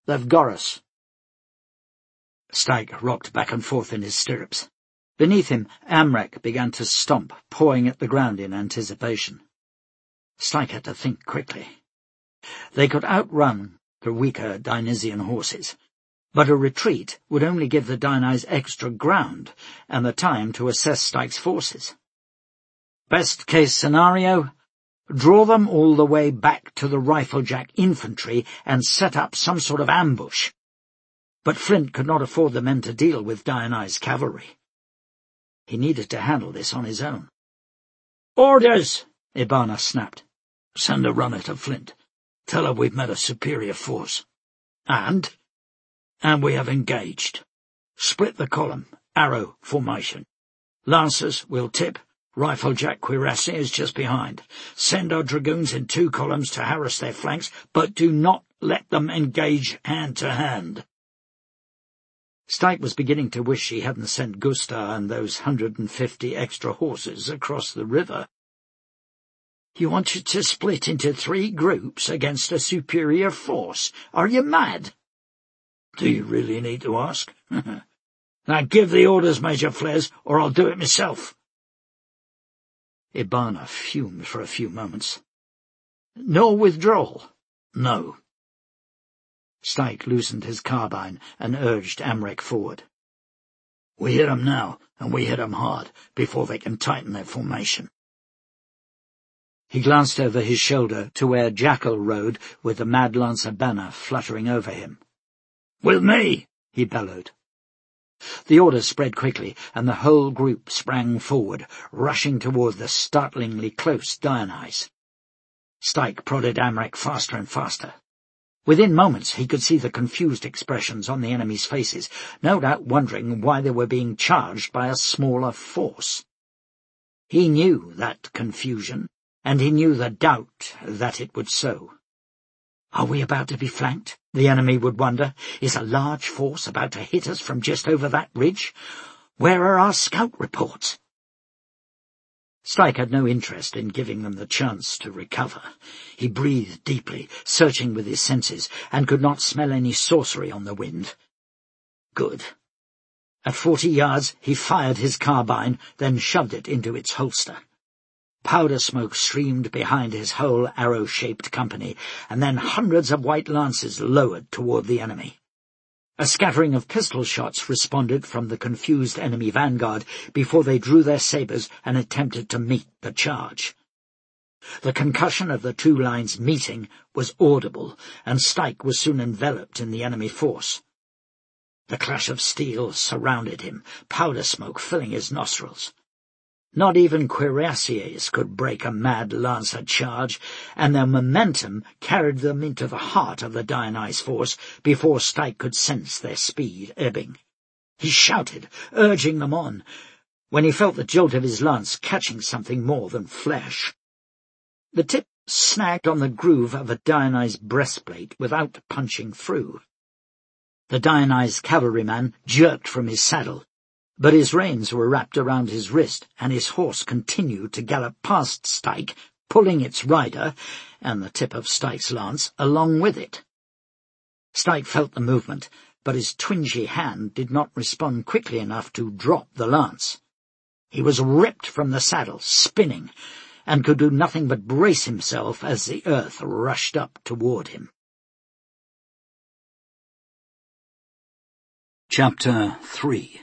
They've got us." Stike rocked back and forth in his stirrups. Beneath him, Amrek began to stomp, pawing at the ground in anticipation. Stike had to think quickly. They could outrun the weaker Dionysian horses, but a retreat would only give the Dionysi extra ground and the time to assess Stike's forces. Best-case scenario, draw them all the way back to the Riflejack infantry and set up some sort of ambush. But Flint could not afford the men to deal with Dionysi's cavalry. He needed to handle this on his own. "Orders!" Ibana snapped. "Send a runner to Flint. Tell her we've met a superior force. And we have engaged. Split the column, arrow formation. Lancers will tip. Riflejack cuirassier is just behind. Send our dragoons in 2 columns to harass their flanks, but do not let them engage hand to hand." Stike was beginning to wish he hadn't sent Gustav and those 150 extra horses across the river. "You want you to split into 3 groups against a superior force? Are you mad?" "Do you really need to ask?" "Now give the orders, Major Flares, or I'll do it myself." Ibana fumed for a few moments. "No withdrawal?" "No." Stike loosened his carbine and urged Amrek forward. "We hit 'em now, and we hit 'em hard, before they can tighten their formation." He glanced over his shoulder to where Jackal rode with the Mad Lancer banner fluttering over him. "With me!" he bellowed. The order spread quickly, and the whole group sprang forward, rushing toward the startlingly close Dionysi. Stike prodded Amrek faster and faster. Within moments he could see the confused expressions on the enemy's faces, no doubt wondering why they were being charged by a smaller force. He knew that confusion, and he knew the doubt that it would sow. "Are we about to be flanked?" the enemy would wonder. "Is a large force about to hit us from just over that ridge? Where are our scout reports?" Stike had no interest in giving them the chance to recover. He breathed deeply, searching with his senses, and could not smell any sorcery on the wind. Good. At 40 yards he fired his carbine, then shoved it into its holster. Powder smoke streamed behind his whole arrow-shaped company, and then hundreds of white lances lowered toward the enemy. A scattering of pistol shots responded from the confused enemy vanguard before they drew their sabres and attempted to meet the charge. The concussion of the 2 lines meeting was audible, and Stike was soon enveloped in the enemy force. The clash of steel surrounded him, powder smoke filling his nostrils. Not even cuirassiers could break a Mad Lancer charge, and their momentum carried them into the heart of the Dionysi force before Stike could sense their speed ebbing. He shouted, urging them on, when he felt the jolt of his lance catching something more than flesh. The tip snagged on the groove of a Dionysi breastplate without punching through. The Dionysi cavalryman jerked from his saddle, but his reins were wrapped around his wrist, and his horse continued to gallop past Stike, pulling its rider, and the tip of Stike's lance, along with it. Stike felt the movement, but his twingy hand did not respond quickly enough to drop the lance. He was ripped from the saddle, spinning, and could do nothing but brace himself as the earth rushed up toward him. Chapter 3.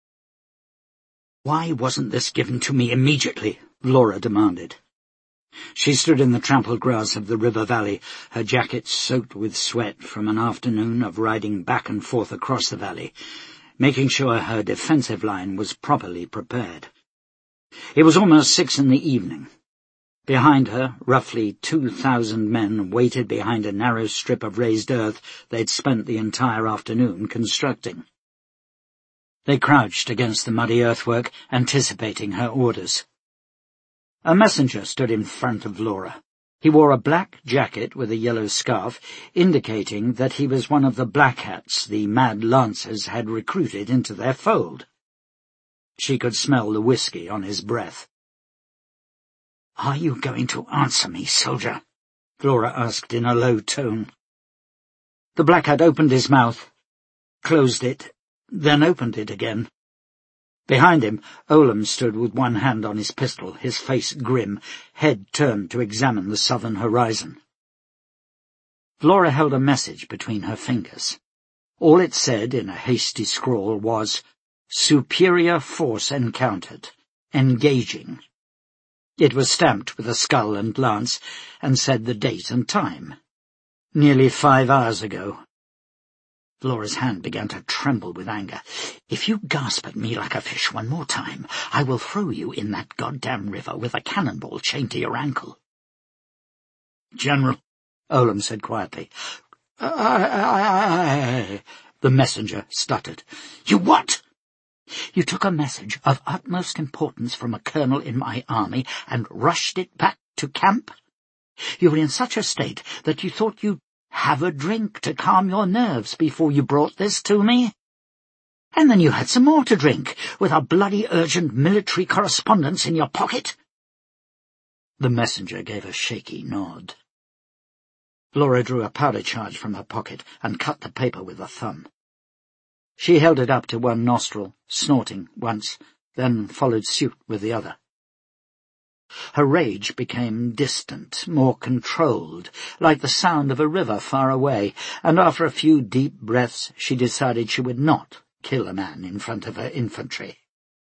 "Why wasn't this given to me immediately?" Laura demanded. She stood in the trampled grass of the river valley, her jacket soaked with sweat from an afternoon of riding back and forth across the valley, making sure her defensive line was properly prepared. It was almost 6 in the evening. Behind her, roughly 2,000 men waited behind a narrow strip of raised earth they'd spent the entire afternoon constructing. They crouched against the muddy earthwork, anticipating her orders. A messenger stood in front of Laura. He wore a black jacket with a yellow scarf, indicating that he was one of the Black Hats the Mad Lancers had recruited into their fold. She could smell the whiskey on his breath. "Are you going to answer me, soldier?" Laura asked in a low tone. The Blackhat opened his mouth, closed it, then opened it again. Behind him, Olam stood with one hand on his pistol, his face grim, head turned to examine the southern horizon. Flora held a message between her fingers. All it said in a hasty scrawl was, "Superior force encountered. Engaging." It was stamped with a skull and lance, and said the date and time. Nearly 5 hours ago. Flora's hand began to tremble with anger. "If you gasp at me like a fish one more time, I will throw you in that goddamn river with a cannonball chained to your ankle." "General," Olam said quietly. The messenger stuttered. "You what?" "You took a message of utmost importance from a colonel in my army and rushed it back to camp? You were in such a state that you thought you'd have a drink to calm your nerves before you brought this to me? And then you had some more to drink, with a bloody urgent military correspondence in your pocket?" The messenger gave a shaky nod. Flora drew a powder charge from her pocket and cut the paper with a thumb. She held it up to one nostril, snorting once, then followed suit with the other. Her rage became distant, more controlled, like the sound of a river far away, and after a few deep breaths she decided she would not kill a man in front of her infantry.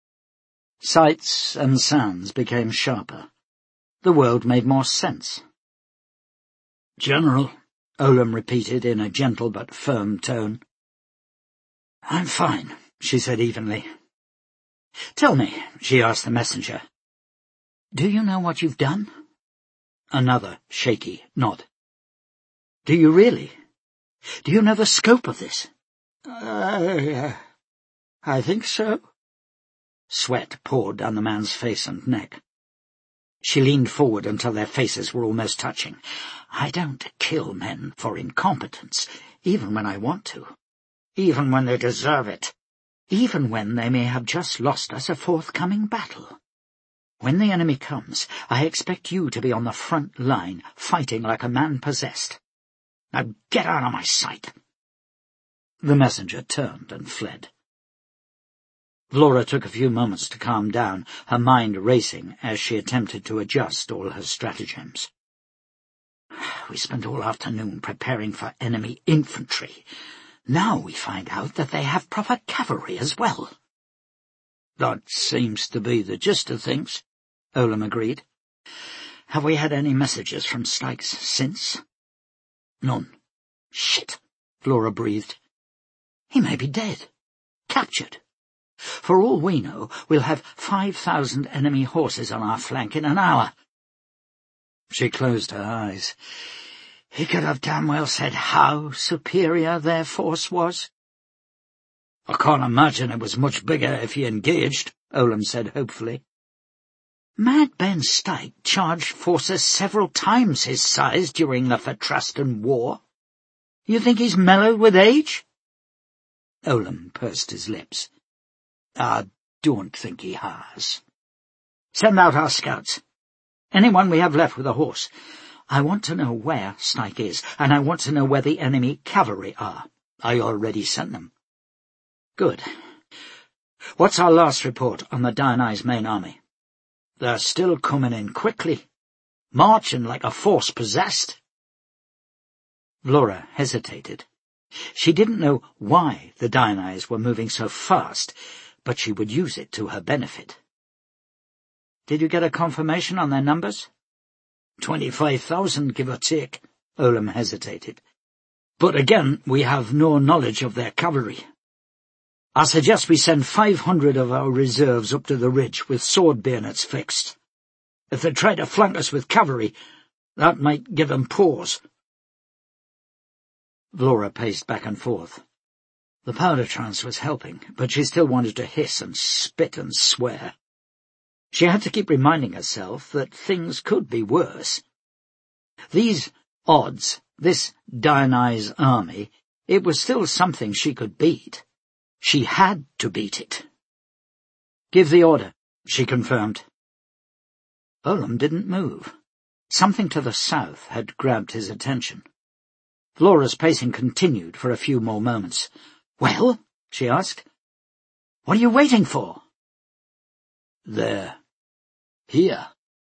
Sights and sounds became sharper. The world made more sense. "General," Olam repeated in a gentle but firm tone. "I'm fine," she said evenly. "Tell me," she asked the messenger, "do you know what you've done?" Another shaky nod. "Do you really? Do you know the scope of this?" I think so." Sweat poured down the man's face and neck. She leaned forward until their faces were almost touching. "I don't kill men for incompetence, even when I want to. Even when they deserve it. Even when they may have just lost us a forthcoming battle. When the enemy comes, I expect you to be on the front line, fighting like a man possessed. Now get out of my sight." The messenger turned and fled. Flora took a few moments to calm down, her mind racing as she attempted to adjust all her stratagems. "We spent all afternoon preparing for enemy infantry. Now we find out that they have proper cavalry as well." "That seems to be the gist of things," Olam agreed. "Have we had any messages from Stikes since?" "None." "Shit," Flora breathed. "He may be dead. Captured. For all we know, we'll have 5,000 enemy horses on our flank in an hour." She closed her eyes. He could have damn well said how superior their force was. "I can't imagine it was much bigger if he engaged," Olam said hopefully. "Mad Ben Stike charged forces several times his size during the Fatrastan War. You think he's mellowed with age?" Olam pursed his lips. "I don't think he has." "Send out our scouts. Anyone we have left with a horse. I want to know where Stike is, and I want to know where the enemy cavalry are. I already sent them." "Good. What's our last report on the Diony's main army?" "They're still coming in quickly, marching like a force possessed." Flora hesitated. She didn't know why the Diony's were moving so fast, but she would use it to her benefit. "Did you get a confirmation on their numbers?" 25,000, give or take," Olam hesitated. "But again, we have no knowledge of their cavalry. I suggest we send 500 of our reserves up to the ridge with sword bayonets fixed. If they try to flank us with cavalry, that might give them pause." Flora paced back and forth. The powder trance was helping, but she still wanted to hiss and spit and swear. She had to keep reminding herself that things could be worse. These odds, this Diony's army, it was still something she could beat. She had to beat it. "Give the order," she confirmed. Olam didn't move. Something to the south had grabbed his attention. Flora's pacing continued for a few more moments. "Well?" she asked. "What are you waiting for?" "They're here."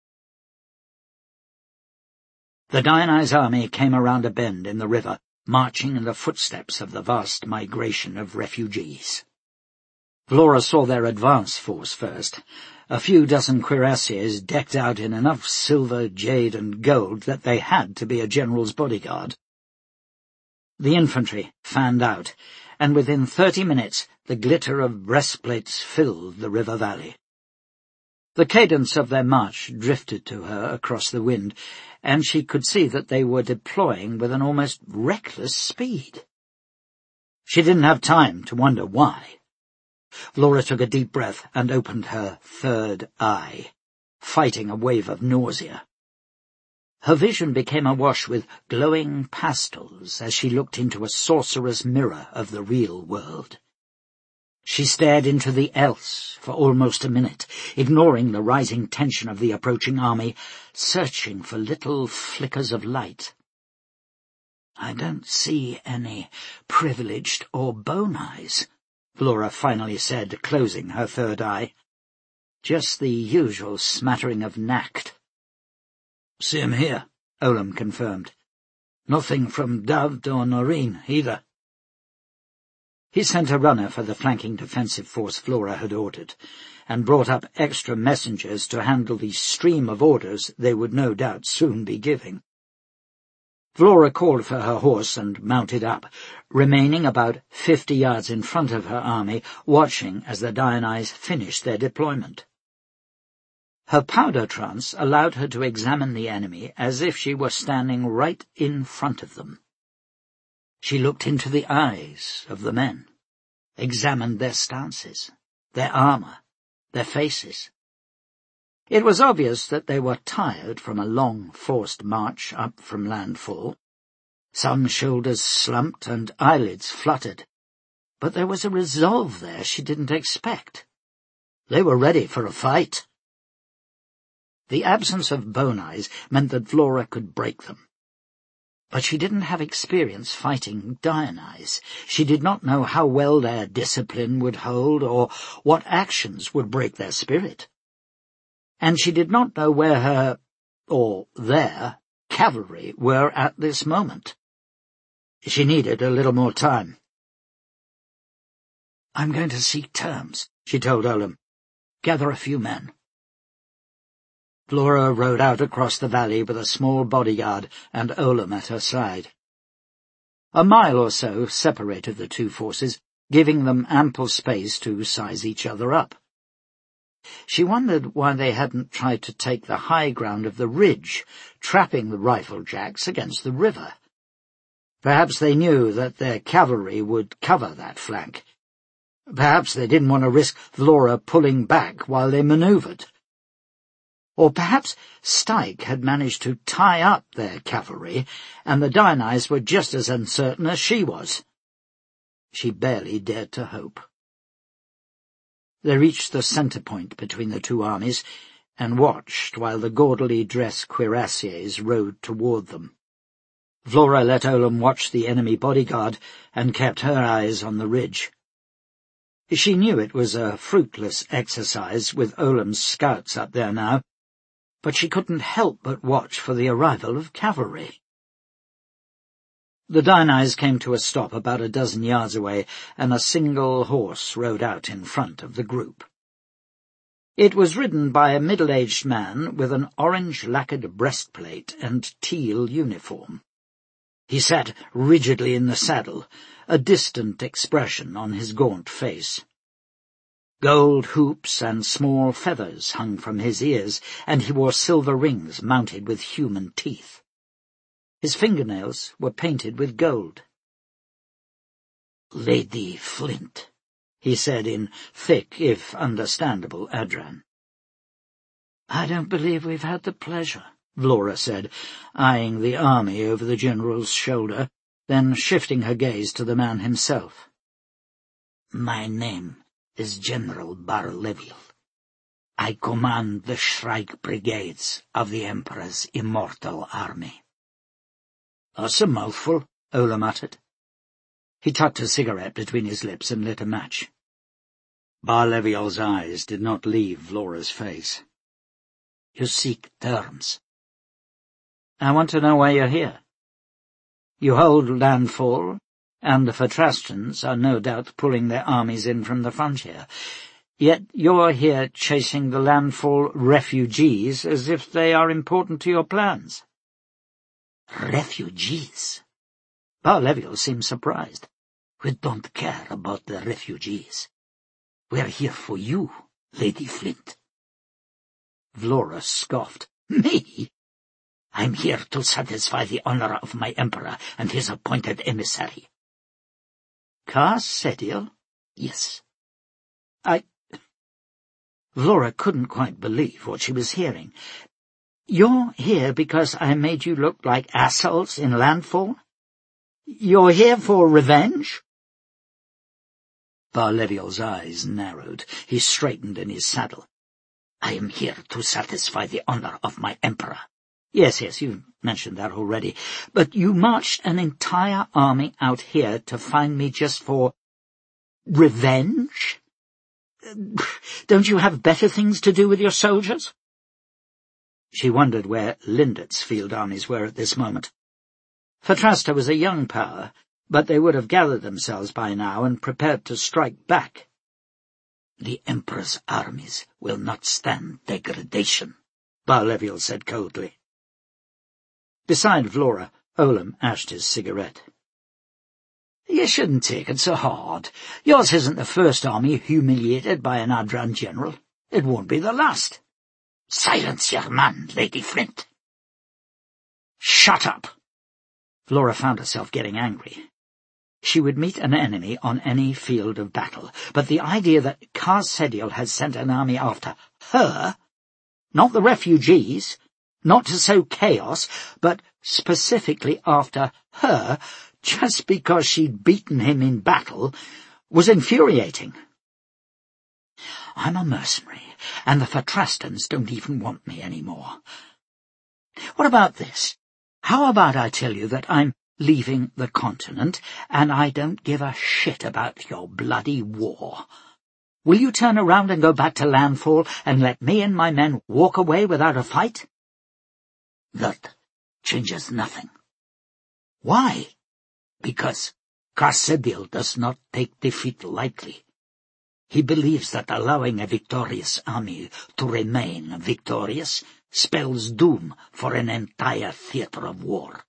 The Dionyse army came around a bend in the river, marching in the footsteps of the vast migration of refugees. Flora saw their advance force first, a few dozen cuirassiers decked out in enough silver, jade, and gold that they had to be a general's bodyguard. The infantry fanned out, and within 30 minutes the glitter of breastplates filled the river valley. The cadence of their march drifted to her across the wind, and she could see that they were deploying with an almost reckless speed. She didn't have time to wonder why. Flora took a deep breath and opened her third eye, fighting a wave of nausea. Her vision became awash with glowing pastels as she looked into a sorcerous mirror of the real world. She stared into the else for almost a minute, ignoring the rising tension of the approaching army, searching for little flickers of light. "I don't see any privileged or bone eyes," Flora finally said, closing her third eye. "Just the usual smattering of knacked." "Same here," Olam confirmed. "Nothing from Davd or Noreen, either." He sent a runner for the flanking defensive force Flora had ordered, and brought up extra messengers to handle the stream of orders they would no doubt soon be giving. Flora called for her horse and mounted up, remaining about 50 yards in front of her army, watching as the Dionyse finished their deployment. Her powder trance allowed her to examine the enemy as if she were standing right in front of them. She looked into the eyes of the men, examined their stances, their armor, their faces. It was obvious that they were tired from a long, forced march up from landfall. Some shoulders slumped and eyelids fluttered, but there was a resolve there she didn't expect. They were ready for a fight. The absence of bone eyes meant that Flora could break them. But she didn't have experience fighting Dionyse. She did not know how well their discipline would hold or what actions would break their spirit. And she did not know where her, or their, cavalry were at this moment. She needed a little more time. "I'm going to seek terms," she told Olam. "Gather a few men." Flora rode out across the valley with a small bodyguard and Olam at her side. A mile or so separated the two forces, giving them ample space to size each other up. She wondered why they hadn't tried to take the high ground of the ridge, trapping the rifle-jacks against the river. Perhaps they knew that their cavalry would cover that flank. Perhaps they didn't want to risk Flora pulling back while they manoeuvred. Or perhaps Stike had managed to tie up their cavalry, and the Dionyse were just as uncertain as she was. She barely dared to hope. They reached the centre point between the two armies, and watched while the gaudily dressed cuirassiers rode toward them. Flora let Olam watch the enemy bodyguard, and kept her eyes on the ridge. She knew it was a fruitless exercise with Olam's scouts up there now, but she couldn't help but watch for the arrival of cavalry. The Dionyse came to a stop about a dozen yards away, and a single horse rode out in front of the group. It was ridden by a middle-aged man with an orange-lacquered breastplate and teal uniform. He sat rigidly in the saddle, a distant expression on his gaunt face. Gold hoops and small feathers hung from his ears, and he wore silver rings mounted with human teeth. His fingernails were painted with gold. "Lady Flint," he said in thick, if understandable, Adran. "I don't believe we've had the pleasure," Flora said, eyeing the army over the general's shoulder, then shifting her gaze to the man himself. "My name is General Bar-Leviel. I command the Shrike Brigades of the Emperor's immortal army." "That's a mouthful," Ola muttered. He tucked a cigarette between his lips and lit a match. Bar-Leviel's eyes did not leave Vlora's face. "You seek terms." "I want to know why you're here. You hold landfall, and the Fatrastians are no doubt pulling their armies in from the frontier. Yet you're here chasing the landfall refugees as if they are important to your plans." "Refugees?" Bar-Leviel seemed surprised. "We don't care about the refugees. We're here for you, Lady Flint." Vlora scoffed. "Me? I'm here to satisfy the honor of my emperor and his appointed emissary." "Kar Sedial?" "Yes." Vlora couldn't quite believe what she was hearing. "You're here because I made you look like assholes in landfall? You're here for revenge?" Bar-Leviel's eyes narrowed. He straightened in his saddle. "I am here to satisfy the honor of my emperor." Yes, you've mentioned that already. But you marched an entire army out here to find me just for revenge? Don't you have better things to do with your soldiers?" She wondered where Lindert's field armies were at this moment. Fatrasta was a young power, but they would have gathered themselves by now and prepared to strike back. "The Emperor's armies will not stand degradation," Bar-Leviel said coldly. Beside Vlora, Olam ashed his cigarette. "You shouldn't take it so hard. Yours isn't the first army humiliated by an Adran general. It won't be the last." "Silence your man, Lady Flint." "Shut up!" Vlora found herself getting angry. She would meet an enemy on any field of battle, but the idea that Kar Sedial had sent an army after her, not the refugees, not to sow chaos, but specifically after her, just because she'd beaten him in battle, was infuriating. "I'm a mercenary, and the Fatrastans don't even want me anymore. What about this? How about I tell you that I'm leaving the continent, and I don't give a shit about your bloody war? Will you turn around and go back to landfall and let me and my men walk away without a fight?" "That changes nothing." "Why?" "Because Kar Sedial does not take defeat lightly. He believes that allowing a victorious army to remain victorious spells doom for an entire theater of war."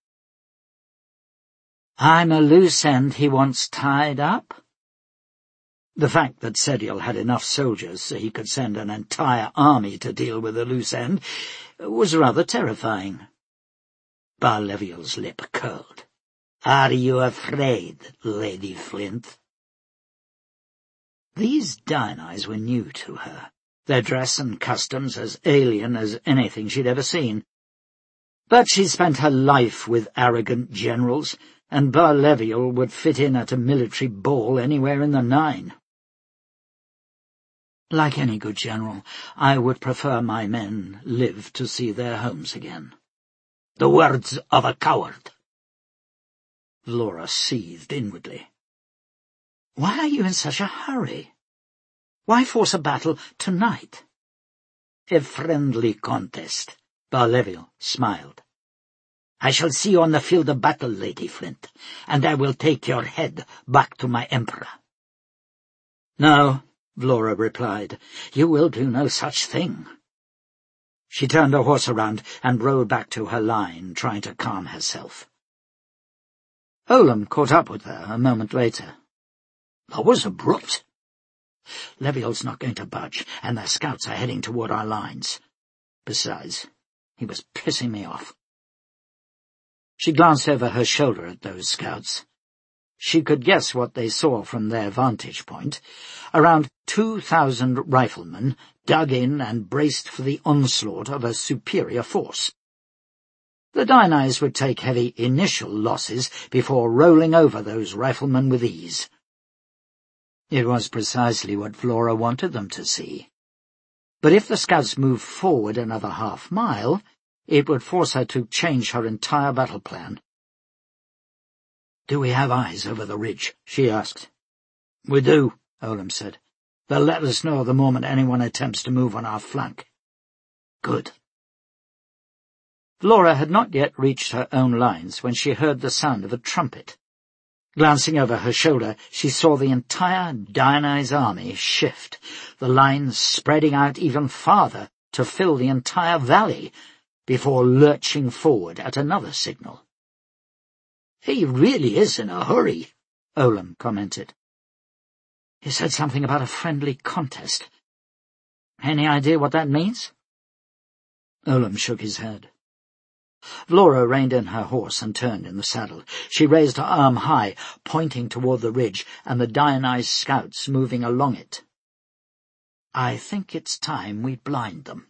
"I'm a loose end he wants tied up?" The fact that Sedial had enough soldiers so he could send an entire army to deal with a loose end was rather terrifying. Bar-Leviel's lip curled. "Are you afraid, Lady Flint?" These Dianais were new to her, their dress and customs as alien as anything she'd ever seen. But she'd spent her life with arrogant generals, and Bar-Leviel would fit in at a military ball anywhere in the Nine. "Like any good general, I would prefer my men live to see their homes again." "The words of a coward." Vlora seethed inwardly. "Why are you in such a hurry? Why force a battle tonight?" "A friendly contest," Bar-Leviel smiled. "I shall see you on the field of battle, Lady Flint, and I will take your head back to my emperor." "No," Vlora replied, "you will do no such thing." She turned her horse around and rode back to her line, trying to calm herself. Olam caught up with her a moment later. "That was abrupt." "Leviel's not going to budge, and their scouts are heading toward our lines. Besides, he was pissing me off." She glanced over her shoulder at those scouts. She could guess what they saw from their vantage point. Around 2,000 riflemen dug in and braced for the onslaught of a superior force. The Dianais would take heavy initial losses before rolling over those riflemen with ease. It was precisely what Vlora wanted them to see. But if the scouts moved forward another half-mile, it would force her to change her entire battle plan. "Do we have eyes over the ridge?" she asked. "We do," Olam said. "They'll let us know the moment anyone attempts to move on our flank." "Good." Flora had not yet reached her own lines when she heard the sound of a trumpet. Glancing over her shoulder, she saw the entire Dionyse army shift, the lines spreading out even farther to fill the entire valley, before lurching forward at another signal. "He really is in a hurry," Olam commented. "He said something about a friendly contest. Any idea what that means?" Olam shook his head. Flora reined in her horse and turned in the saddle. She raised her arm high, pointing toward the ridge and the Dionyse scouts moving along it. "I think it's time we blind them."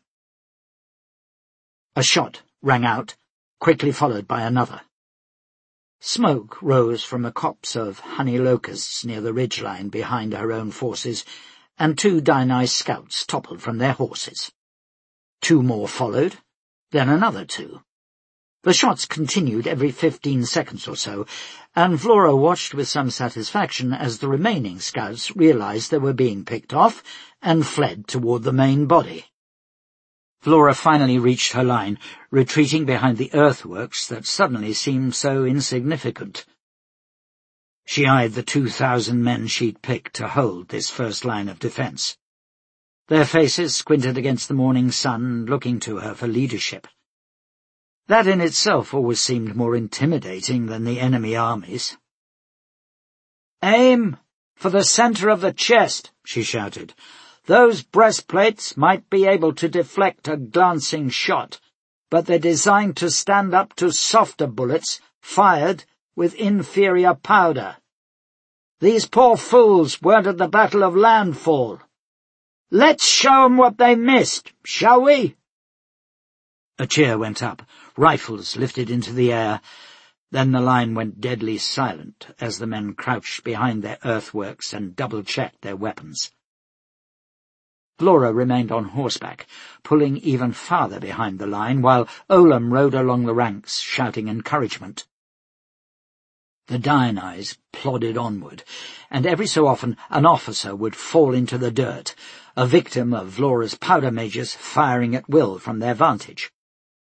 A shot rang out, quickly followed by another. Smoke rose from a copse of honey locusts near the ridgeline behind her own forces, and 2 Dionyse scouts toppled from their horses. 2 more followed, then another 2. The shots continued every 15 seconds or so, and Flora watched with some satisfaction as the remaining scouts realized they were being picked off and fled toward the main body. Flora finally reached her line, retreating behind the earthworks that suddenly seemed so insignificant. She eyed the 2,000 men she'd picked to hold this first line of defense. Their faces squinted against the morning sun, looking to her for leadership. That in itself always seemed more intimidating than the enemy armies. "Aim for the center of the chest," she shouted. "Those breastplates might be able to deflect a glancing shot, but they're designed to stand up to softer bullets fired with inferior powder. These poor fools weren't at the Battle of Landfall. Let's show 'em what they missed, shall we?" A cheer went up, rifles lifted into the air. Then the line went deadly silent as the men crouched behind their earthworks and double-checked their weapons. Flora remained on horseback, pulling even farther behind the line, while Olam rode along the ranks, shouting encouragement. The Dionyse plodded onward, and every so often an officer would fall into the dirt, a victim of Flora's powder majors firing at will from their vantage.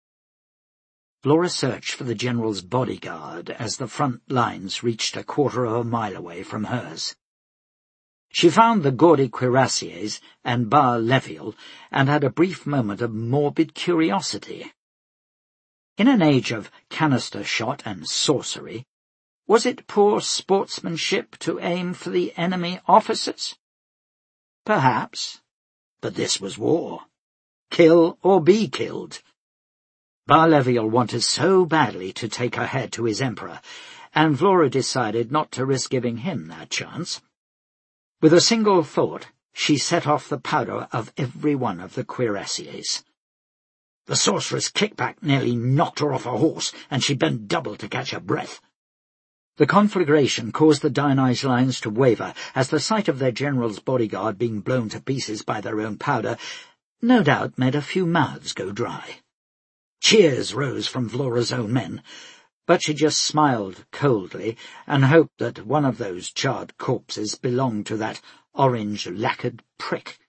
Flora searched for the general's bodyguard as the front lines reached a quarter of a mile away from hers. She found the gaudy cuirassiers and Bar Leviel and had a brief moment of morbid curiosity. In an age of canister shot and sorcery, was it poor sportsmanship to aim for the enemy officers? Perhaps, but this was war. Kill or be killed. Bar Leviel wanted so badly to take her head to his emperor, and Flora decided not to risk giving him that chance. With a single thought, she set off the powder of every one of the cuirassiers. The sorcerer's kickback nearly knocked her off her horse, and she bent double to catch her breath. The conflagration caused the Dionyse lines to waver, as the sight of their general's bodyguard being blown to pieces by their own powder no doubt made a few mouths go dry. Cheers rose from Flora's own men, but she just smiled coldly and hoped that one of those charred corpses belonged to that orange-lacquered prick.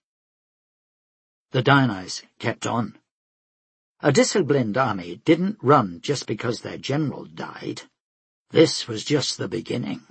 The Dionyse kept on. A disciplined army didn't run just because their general died. This was just the beginning.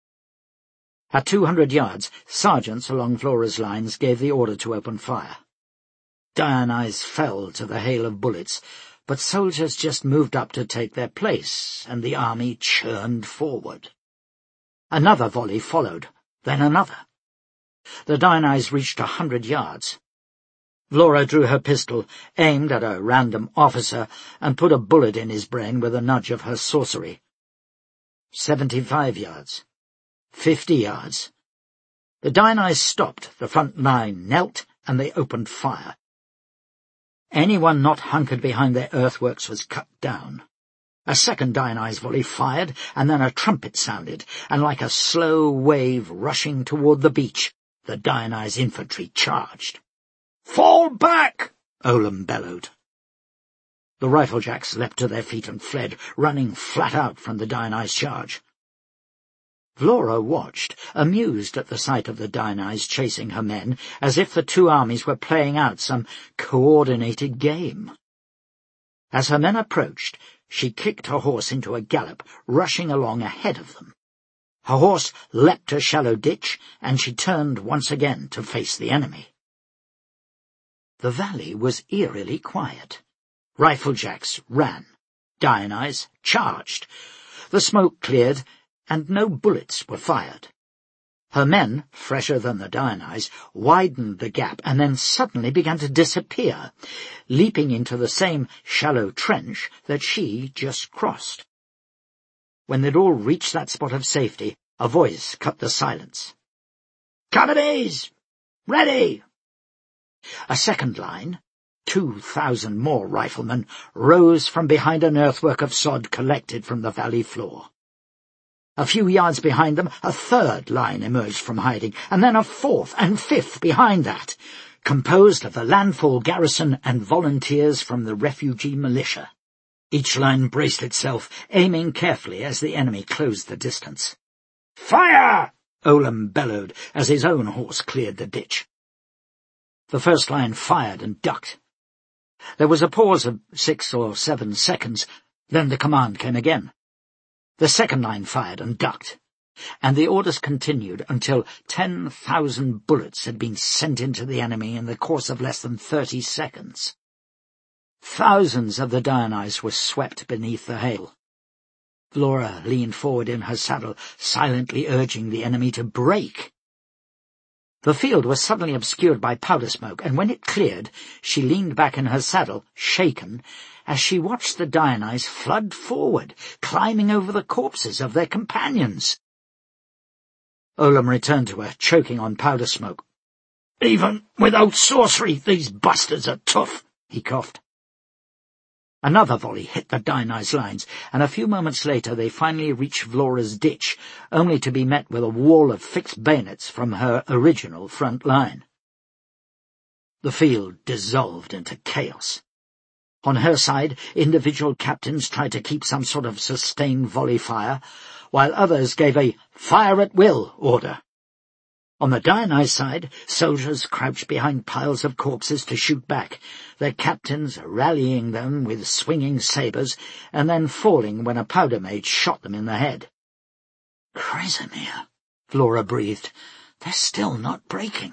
At 200 yards, sergeants along Flora's lines gave the order to open fire. Dionyse fell to the hail of bullets, but soldiers just moved up to take their place, and the army churned forward. Another volley followed, then another. The Dionyse reached 100 yards. Flora drew her pistol, aimed at a random officer, and put a bullet in his brain with a nudge of her sorcery. 75 yards. 50 yards. The Dionyse stopped, the front line knelt, and they opened fire. Anyone not hunkered behind their earthworks was cut down. A second Dionyse volley fired, and then a trumpet sounded, and like a slow wave rushing toward the beach, the Dionyse infantry charged. "Fall back!" Olam bellowed. The riflejacks leapt to their feet and fled, running flat out from the Dionyse charge. Vlora watched, amused at the sight of the Dionysus chasing her men, as if the two armies were playing out some coordinated game. As her men approached, she kicked her horse into a gallop, rushing along ahead of them. Her horse leapt a shallow ditch, and she turned once again to face the enemy. The valley was eerily quiet. Riflejacks ran. Dionysus charged. The smoke cleared, and no bullets were fired. Her men, fresher than the Dionysus, widened the gap and then suddenly began to disappear, leaping into the same shallow trench that she just crossed. When they'd all reached that spot of safety, a voice cut the silence. "Companies! Ready!" A second line, 2,000 more riflemen, rose from behind an earthwork of sod collected from the valley floor. A few yards behind them, a third line emerged from hiding, and then a fourth and fifth behind that, composed of the landfall garrison and volunteers from the refugee militia. Each line braced itself, aiming carefully as the enemy closed the distance. "Fire!" Olam bellowed as his own horse cleared the ditch. The first line fired and ducked. There was a pause of 6 or 7 seconds, then the command came again. The second line fired and ducked, and the orders continued until 10,000 bullets had been sent into the enemy in the course of less than 30 seconds. Thousands of the Dionysus were swept beneath the hail. Vlora leaned forward in her saddle, silently urging the enemy to break. The field was suddenly obscured by powder smoke, and when it cleared, she leaned back in her saddle, shaken, as she watched the Dionysus flood forward, climbing over the corpses of their companions. Olam returned to her, choking on powder smoke. "Even without sorcery, these bastards are tough," he coughed. Another volley hit the Dionysus lines, and a few moments later they finally reached Vlora's ditch, only to be met with a wall of fixed bayonets from her original front line. The field dissolved into chaos. On her side, individual captains tried to keep some sort of sustained volley fire, while others gave a fire-at-will order. On the Dionysus side, soldiers crouched behind piles of corpses to shoot back, their captains rallying them with swinging sabres, and then falling when a powder mage shot them in the head. "Krasimir," Vlora breathed, "they're still not breaking."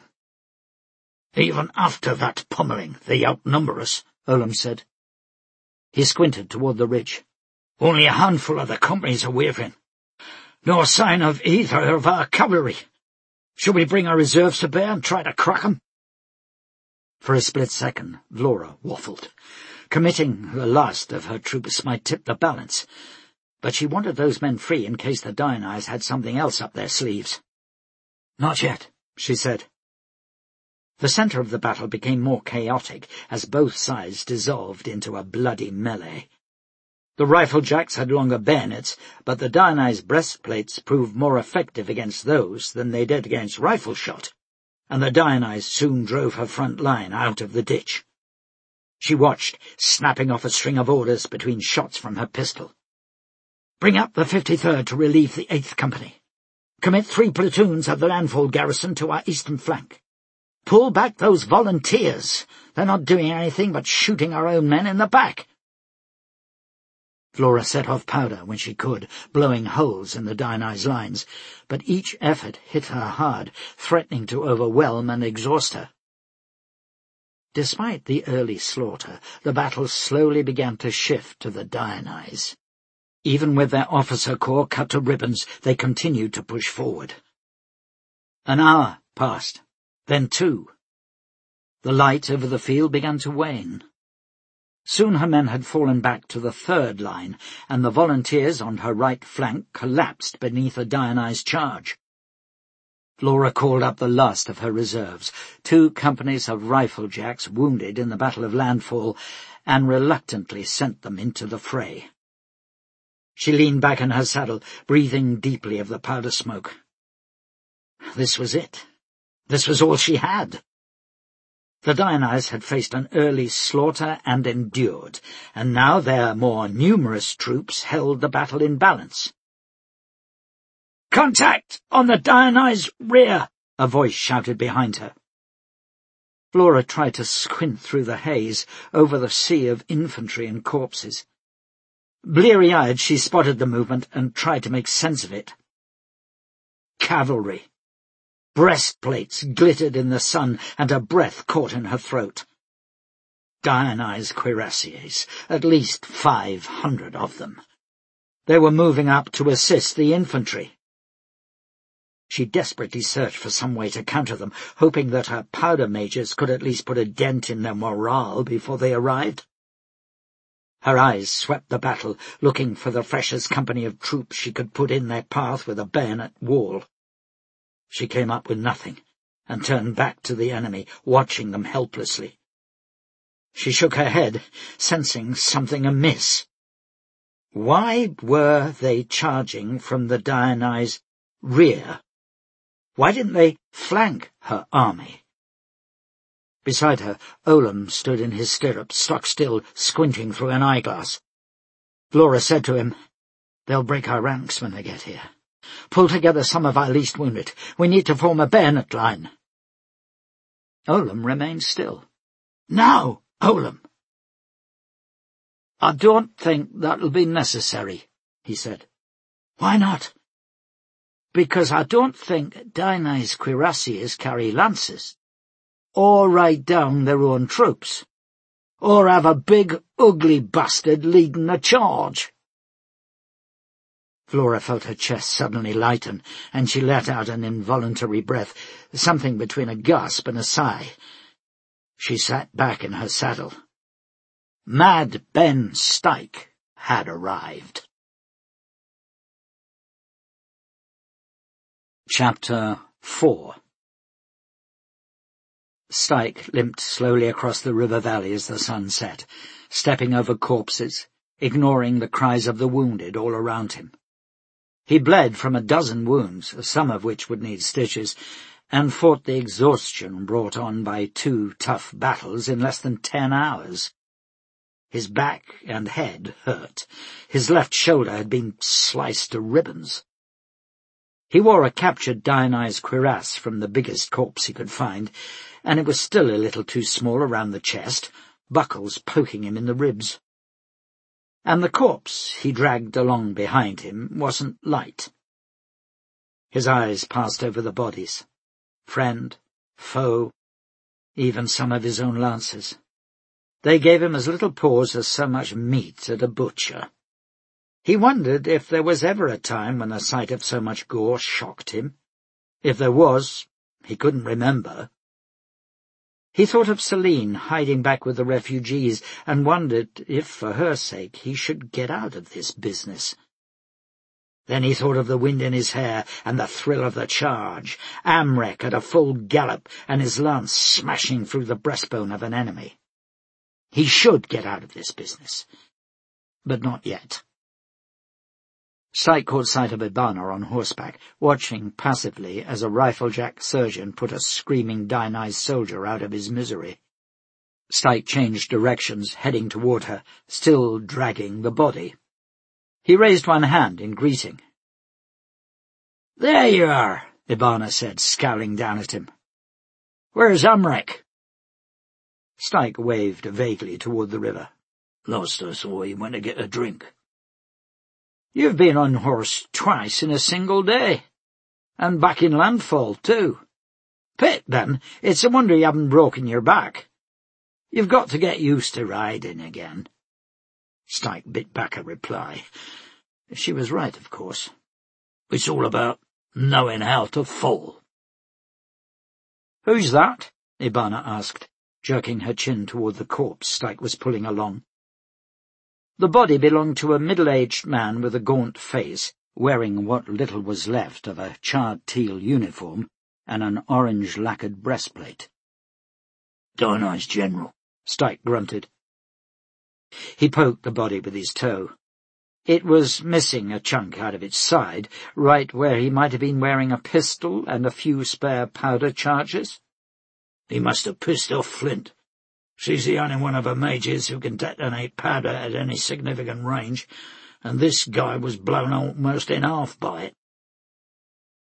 "Even after that pummeling, they outnumber us," Olam said. He squinted toward the ridge. "Only a handful of the companies are wavering. No sign of either of our cavalry. Shall we bring our reserves to bear and try to crack 'em?" For a split second, Vlora waffled. Committing the last of her troops might tip the balance, but she wanted those men free in case the Dionysus had something else up their sleeves. "Not yet," she said. The centre of the battle became more chaotic as both sides dissolved into a bloody melee. The Riflejacks had longer bayonets, but the Dionysus breastplates proved more effective against those than they did against rifle shot, and the Dionysus soon drove her front line out of the ditch. She watched, snapping off a string of orders between shots from her pistol. "Bring up the 53rd to relieve the 8th Company. Commit 3 platoons of the landfall garrison to our eastern flank. Pull back those volunteers. They're not doing anything but shooting our own men in the back." Vlora set off powder when she could, blowing holes in the Dionysus lines, but each effort hit her hard, threatening to overwhelm and exhaust her. Despite the early slaughter, the battle slowly began to shift to the Dionysus. Even with their officer corps cut to ribbons, they continued to push forward. An hour passed, then 2. The light over the field began to wane. Soon her men had fallen back to the 3rd line, and the volunteers on her right flank collapsed beneath a Dionysus charge. Vlora called up the last of her reserves, 2 companies of Riflejacks wounded in the Battle of Landfall, and reluctantly sent them into the fray. She leaned back in her saddle, breathing deeply of the powder smoke. This was it. This was all she had. The Dionysus had faced an early slaughter and endured, and now their more numerous troops held the battle in balance. "Contact on the Dionyse rear!" a voice shouted behind her. Flora tried to squint through the haze over the sea of infantry and corpses. Bleary-eyed, she spotted the movement and tried to make sense of it. Cavalry. Breastplates glittered in the sun, and her breath caught in her throat. Dionyse cuirassiers, at least 500 of them. They were moving up to assist the infantry. She desperately searched for some way to counter them, hoping that her powder mages could at least put a dent in their morale before they arrived. Her eyes swept the battle, looking for the freshest company of troops she could put in their path with a bayonet wall. She came up with nothing, and turned back to the enemy, watching them helplessly. She shook her head, sensing something amiss. Why were they charging from the Dionyse rear? Why didn't they flank her army? Beside her, Olam stood in his stirrups, stock still, squinting through an eyeglass. Flora said to him, "They'll break our ranks when they get here. Pull together some of our least wounded. We need to form a bayonet line." Olam remained still. "Now, Olam!" "I don't think that'll be necessary," he said. "Why not?" "Because I don't think Dionyse cuirassiers carry lances, or ride down their own troops, or have a big, ugly bastard leading the charge." Flora felt her chest suddenly lighten, and she let out an involuntary breath, something between a gasp and a sigh. She sat back in her saddle. Mad Ben Stike had arrived. Chapter 4. Stike limped slowly across the river valley as the sun set, stepping over corpses, ignoring the cries of the wounded all around him. He bled from a dozen wounds, some of which would need stitches, and fought the exhaustion brought on by 2 tough battles in less than 10 hours. His back and head hurt. His left shoulder had been sliced to ribbons. He wore a captured Dionyse cuirass from the biggest corpse he could find, and it was still a little too small around the chest, buckles poking him in the ribs. And the corpse he dragged along behind him wasn't light. His eyes passed over the bodies. Friend, foe, even some of his own lancers. They gave him as little pause as so much meat at a butcher. He wondered if there was ever a time when the sight of so much gore shocked him. If there was, he couldn't remember. He thought of Celine hiding back with the refugees, and wondered if, for her sake, he should get out of this business. Then he thought of the wind in his hair and the thrill of the charge, Amrek at a full gallop and his lance smashing through the breastbone of an enemy. He should get out of this business, but not yet. Stike caught sight of Ibana on horseback, watching passively as a riflejack surgeon put a screaming Dionyse soldier out of his misery. Stike changed directions, heading toward her, still dragging the body. He raised one hand in greeting. "There you are," Ibana said, scowling down at him. "Where's Amrek?" Stike waved vaguely toward the river. "Lost us, so he went to get a drink." "You've been on horse twice in a single day, and back in landfall, too. Pit, then, it's a wonder you haven't broken your back. You've got to get used to riding again." Stike bit back a reply. She was right, of course. It's all about knowing how to fall. "Who's that?" Ibana asked, jerking her chin toward the corpse Stike was pulling along. The body belonged to a middle-aged man with a gaunt face, wearing what little was left of a charred teal uniform and an orange-lacquered breastplate. "Dionyse General," Stike grunted. He poked the body with his toe. It was missing a chunk out of its side, right where he might have been wearing a pistol and a few spare powder charges. "He must have pissed off Flint. She's the only one of her mages who can detonate powder at any significant range, and this guy was blown almost in half by it."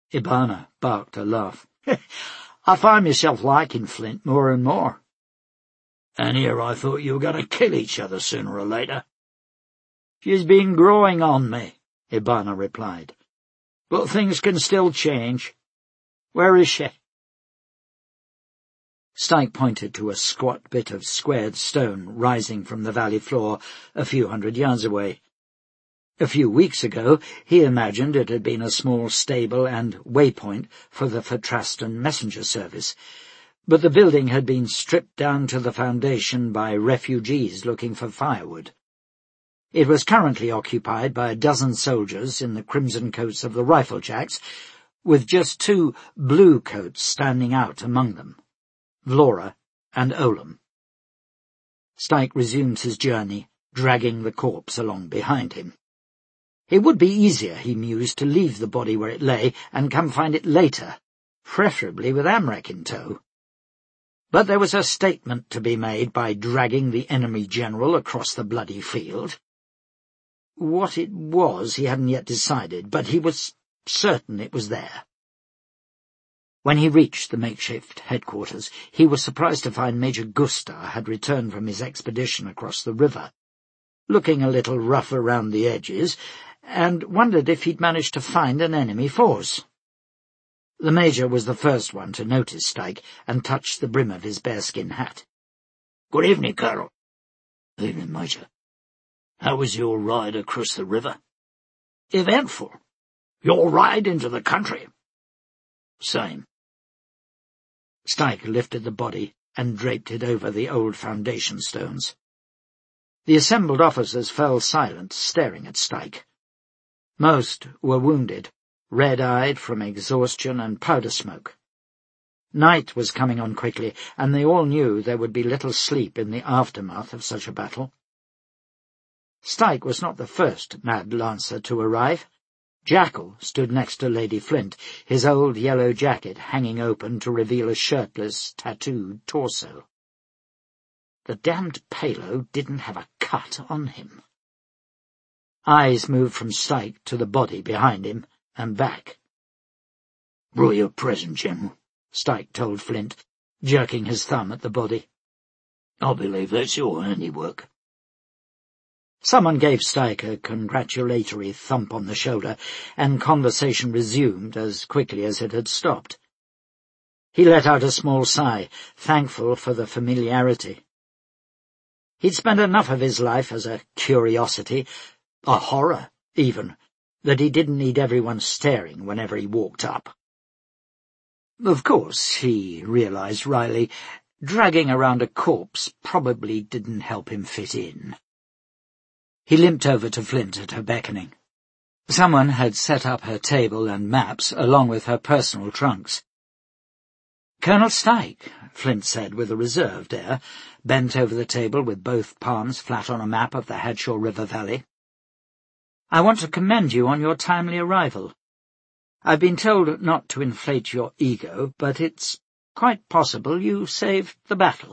Ibana barked a laugh. I find myself liking Flint more and more. And here I thought you were going to kill each other sooner or later. She's been growing on me, Ibana replied. But things can still change. Where is she? Stike pointed to a squat bit of squared stone rising from the valley floor a few 100 yards away. A few weeks ago he imagined it had been a small stable and waypoint for the Fatrastan messenger service, but the building had been stripped down to the foundation by refugees looking for firewood. It was currently occupied by 12 soldiers in the crimson coats of the Riflejacks, with just 2 blue coats standing out among them, Vlora and Olam. Stike resumed his journey, dragging the corpse along behind him. It would be easier, he mused, to leave the body where it lay and come find it later, preferably with Amrek in tow. But there was a statement to be made by dragging the enemy general across the bloody field. What it was he hadn't yet decided, but he was certain it was there. When he reached the makeshift headquarters, he was surprised to find Major Gustar had returned from his expedition across the river, looking a little rough around the edges, and wondered if he'd managed to find an enemy force. The Major was the first one to notice Stike and touched the brim of his bearskin hat. "Good evening, Colonel." "Evening, Major. How was your ride across the river?" "Eventful. Your ride into the country?" "Same." Stike lifted the body and draped it over the old foundation stones. The assembled officers fell silent, staring at Stike. Most were wounded, red-eyed from exhaustion and powder smoke. Night was coming on quickly, and they all knew there would be little sleep in the aftermath of such a battle. Stike was not the first Mad Lancer to arrive. Jackal stood next to Lady Flint, his old yellow jacket hanging open to reveal a shirtless, tattooed torso. The damned Palo didn't have a cut on him. Eyes moved from Stike to the body behind him, and back. "Royal present, General," Stike told Flint, jerking his thumb at the body. "I believe that's your handiwork." Someone gave Stike a congratulatory thump on the shoulder, and conversation resumed as quickly as it had stopped. He let out a small sigh, thankful for the familiarity. He'd spent enough of his life as a curiosity, a horror, even, that he didn't need everyone staring whenever he walked up. Of course, he realized wryly, dragging around a corpse probably didn't help him fit in. He limped over to Flint at her beckoning. Someone had set up her table and maps along with her personal trunks. "Colonel Stike," Flint said with a reserved air, bent over the table with both palms flat on a map of the Hadshaw River Valley. "I want to commend you on your timely arrival. I've been told not to inflate your ego, but it's quite possible you saved the battle."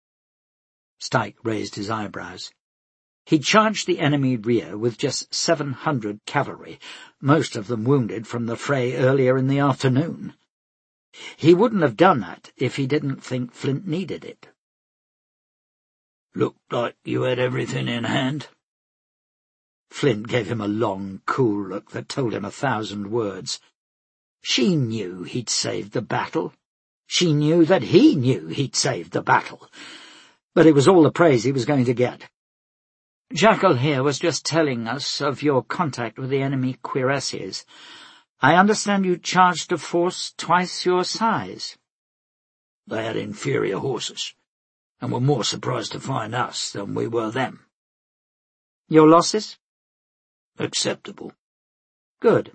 Stike raised his eyebrows. He'd charged the enemy rear with just 700 cavalry, most of them wounded from the fray earlier in the afternoon. He wouldn't have done that if he didn't think Flint needed it. "Looked like you had everything in hand." Flint gave him a long, cool look that told him 1,000 words. She knew he'd saved the battle. She knew that he knew he'd saved the battle. But it was all the praise he was going to get. "Jackal here was just telling us of your contact with the enemy cuirassiers. I understand you charged a force twice your size." "They had inferior horses, and were more surprised to find us than we were them." "Your losses?" "Acceptable." "Good."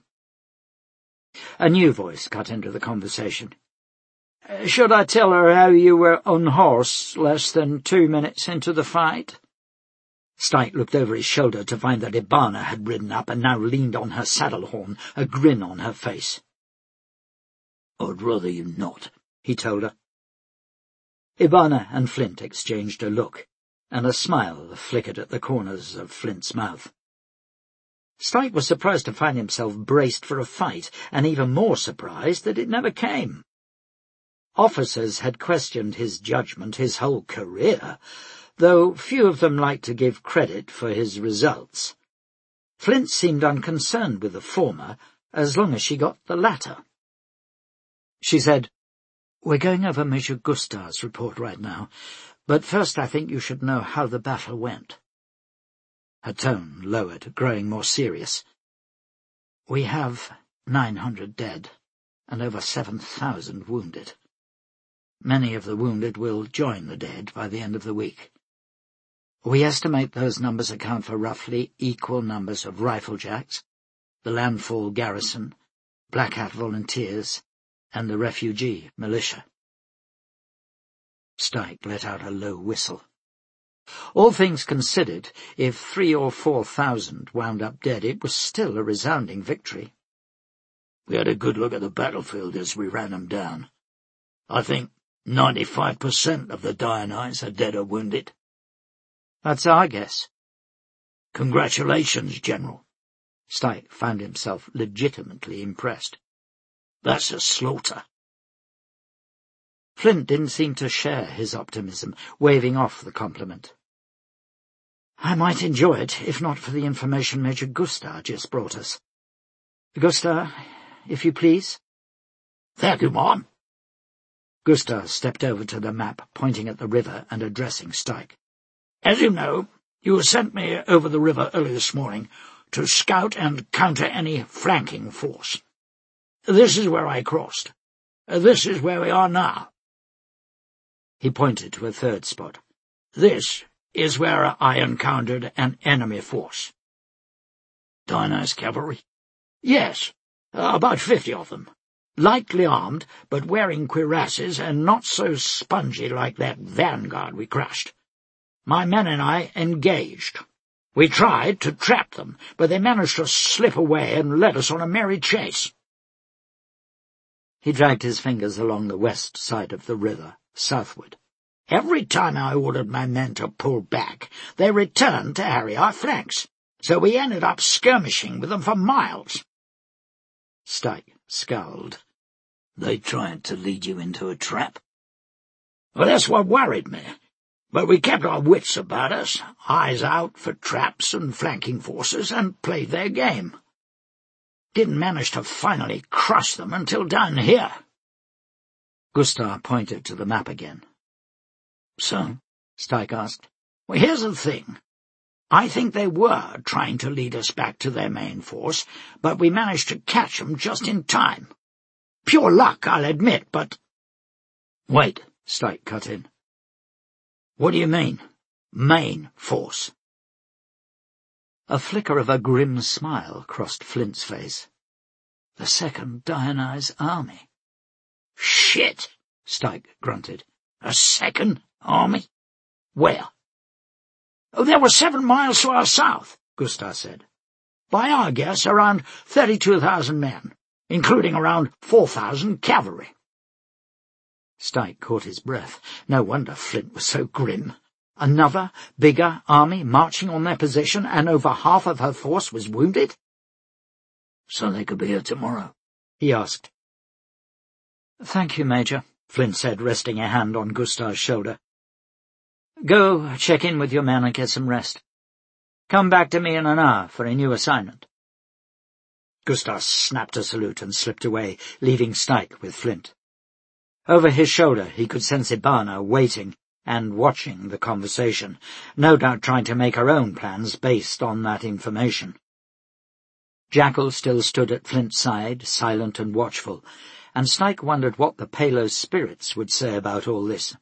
A new voice cut into the conversation. "Should I tell her how you were unhorsed less than 2 minutes into the fight?" Stike looked over his shoulder to find that Ibana had ridden up and now leaned on her saddle horn, a grin on her face. "I'd rather you not," he told her. Ibana and Flint exchanged a look, and a smile flickered at the corners of Flint's mouth. Stike was surprised to find himself braced for a fight, and even more surprised that it never came. Officers had questioned his judgment his whole career, though few of them liked to give credit for his results. Flint seemed unconcerned with the former, as long as she got the latter. She said, "We're going over Major Gustav's report right now, but first I think you should know how the battle went." Her tone lowered, growing more serious. "We have 900 dead, and over 7,000 wounded. Many of the wounded will join the dead by the end of the week. We estimate those numbers account for roughly equal numbers of Riflejacks, the Landfall Garrison, Black Hat Volunteers, and the refugee militia." Stike let out a low whistle. All things considered, if 3,000 or 4,000 wound up dead, it was still a resounding victory. "We had a good look at the battlefield as we ran them down. I think 95% of the Dionysus are dead or wounded." "That's our guess." "Congratulations, General." Stike found himself legitimately impressed. "That's a slaughter." Flint didn't seem to share his optimism, waving off the compliment. "I might enjoy it, if not for the information Major Gustav just brought us. Gustav, if you please." "Thank you, Mom." Gustav stepped over to the map, pointing at the river and addressing Stike. "As you know, you sent me over the river early this morning to scout and counter any flanking force. This is where I crossed. This is where we are now." He pointed to a third spot. "This is where I encountered an enemy force." "Dionysus cavalry?" "Yes, about 50 of them. Lightly armed, but wearing cuirasses and not so spongy like that vanguard we crushed. My men and I engaged. We tried to trap them, but they managed to slip away and led us on a merry chase." He dragged his fingers along the west side of the river, southward. "Every time I ordered my men to pull back, they returned to harry our flanks, so we ended up skirmishing with them for miles." Stike scowled. "They tried to lead you into a trap?" "Well, that's what worried me. But we kept our wits about us, eyes out for traps and flanking forces, and played their game. Didn't manage to finally crush them until down here." Gustav pointed to the map again. "So?" Stike asked. "Well, here's the thing. I think they were trying to lead us back to their main force, but we managed to catch them just in time. Pure luck, I'll admit, but—" "Wait," Stike cut in. "What do you mean, main force?" A flicker of a grim smile crossed Flint's face. "The 2nd Dionysus Army." "Shit!" Stike grunted. "A 2nd Army? Where?" "Oh, there were 7 miles to our south," Gustav said. "By our guess, around 32,000 men, including around 4,000 cavalry." Stike caught his breath. No wonder Flint was so grim. Another, bigger army marching on their position, and over half of her force was wounded? "So they could be here tomorrow?" he asked. "Thank you, Major," Flint said, resting a hand on Gustav's shoulder. "Go check in with your men and get some rest. Come back to me in an hour for a new assignment." Gustav snapped a salute and slipped away, leaving Stike with Flint. Over his shoulder he could sense Ibana waiting and watching the conversation, no doubt trying to make her own plans based on that information. Jackal still stood at Flint's side, silent and watchful, and Stike wondered what the Palos spirits would say about all this.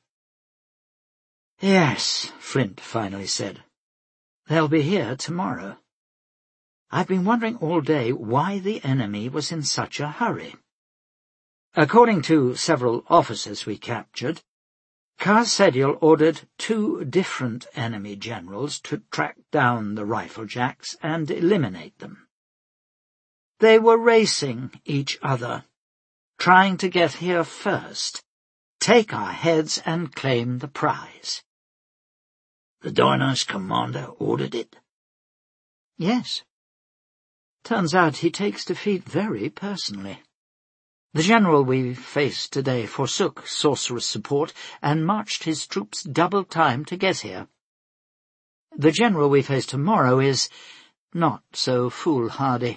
"Yes," Flint finally said. "They'll be here tomorrow. I've been wondering all day why the enemy was in such a hurry. According to several officers we captured, Karsedial ordered 2 different enemy generals to track down the Riflejacks and eliminate them. They were racing each other, trying to get here first, take our heads and claim the prize." "The Dionysus commander ordered it?" "Yes. Turns out he takes defeat very personally. The general we faced today forsook sorcerer's support and marched his troops double time to get here. The general we face tomorrow is not so foolhardy."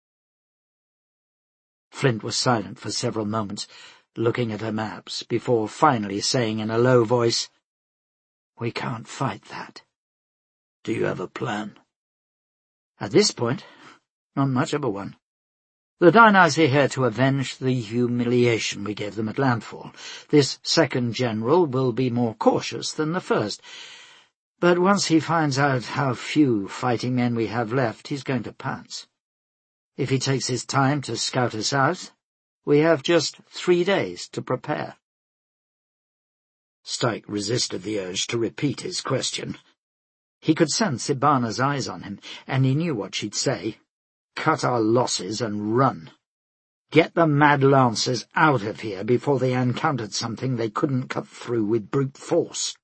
Flint was silent for several moments, looking at her maps, before finally saying in a low voice, "We can't fight that." "Do you have a plan?" "At this point, not much of a one. The Dionysi are here to avenge the humiliation we gave them at landfall. This second general will be more cautious than the first, but once he finds out how few fighting men we have left, he's going to pounce. If he takes his time to scout us out, we have just 3 days to prepare." Stike resisted the urge to repeat his question. He could sense Ibana's eyes on him, and he knew what she'd say. Cut our losses and run. Get the Mad Lancers out of here before they encountered something they couldn't cut through with brute force.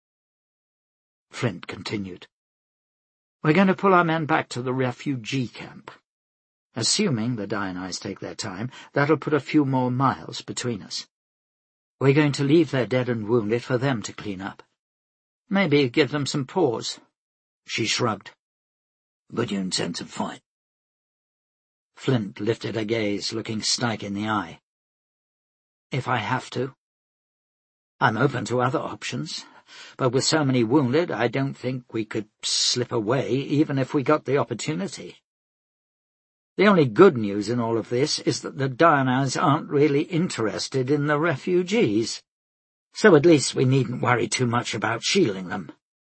Flint continued. "We're going to pull our men back to the refugee camp. Assuming the Dionysi take their time, that'll put a few more miles between us. We're going to leave their dead and wounded for them to clean up. Maybe give them some pause." She shrugged. "But you intend to fight?" Flint lifted a gaze, looking Stike in the eye. "If I have to. I'm open to other options, but with so many wounded, I don't think we could slip away even if we got the opportunity. The only good news in all of this is that the Dionysi aren't really interested in the refugees, so at least we needn't worry too much about shielding them."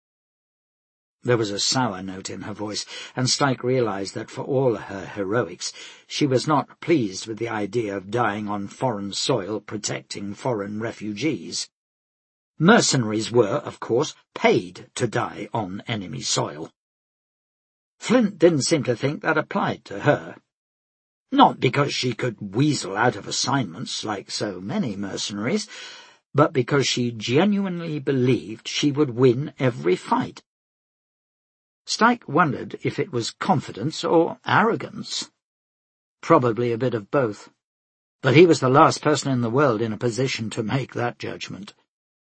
There was a sour note in her voice, and Stike realized that for all her heroics, she was not pleased with the idea of dying on foreign soil protecting foreign refugees. Mercenaries were, of course, paid to die on enemy soil. Flint didn't seem to think that applied to her. Not because she could weasel out of assignments like so many mercenaries, but because she genuinely believed she would win every fight. Stike wondered if it was confidence or arrogance. Probably a bit of both, but he was the last person in the world in a position to make that judgment.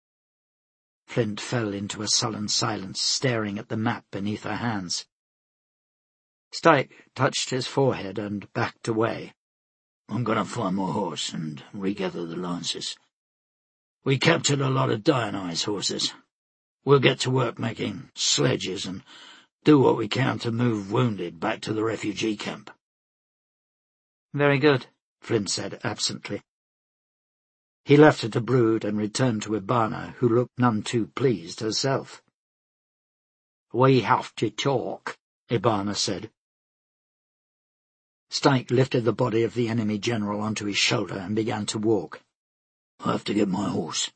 Flint fell into a sullen silence, staring at the map beneath her hands. Stike touched his forehead and backed away. "I'm going to find my horse and regather the lances. We captured a lot of Dionysi horses. We'll get to work making sledges and do what we can to move wounded back to the refugee camp." "Very good," Flint said absently. He left her to brood and returned to Ibana, who looked none too pleased herself. "We have to talk," Ibana said. Stike lifted the body of the enemy general onto his shoulder and began to walk. "I have to get my horse."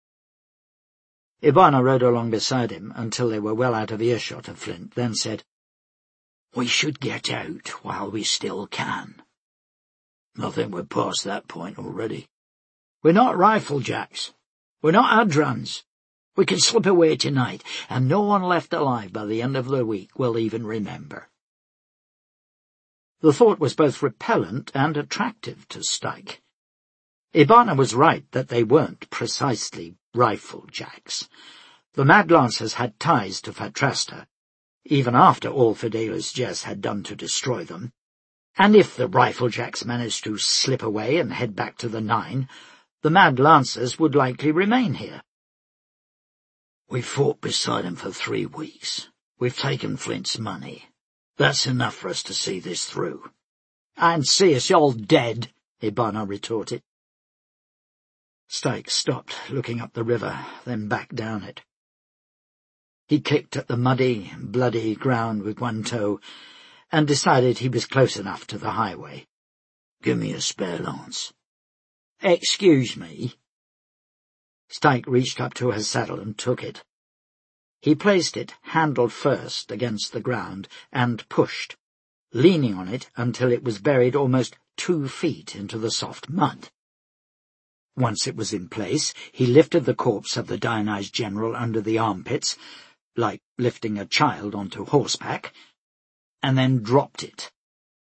Ibana rode along beside him until they were well out of earshot of Flint, then said, "We should get out while we still can." "I think we're past that point already." "We're not riflejacks. We're not Adrans. We can slip away tonight, and no one left alive by the end of the week will even remember." The thought was both repellent and attractive to Stike. Ibana was right that they weren't precisely riflejacks. The Mad Lancers had ties to Fatrasta, even after all Fidela's Jess had done to destroy them, and if the riflejacks managed to slip away and head back to the Nine, the Mad Lancers would likely remain here. "We fought beside him for 3 weeks. We've taken Flint's money. That's enough for us to see this through." "And see us all dead," Ibana retorted. Stike stopped, looking up the river, then back down it. He kicked at the muddy, bloody ground with one toe, and decided he was close enough to the highway. "Give me a spare lance." "Excuse me." Stike reached up to her saddle and took it. He placed it, handle first, against the ground, and pushed, leaning on it until it was buried almost 2 feet into the soft mud. Once it was in place, he lifted the corpse of the Dionysi general under the armpits, like lifting a child onto horseback, and then dropped it.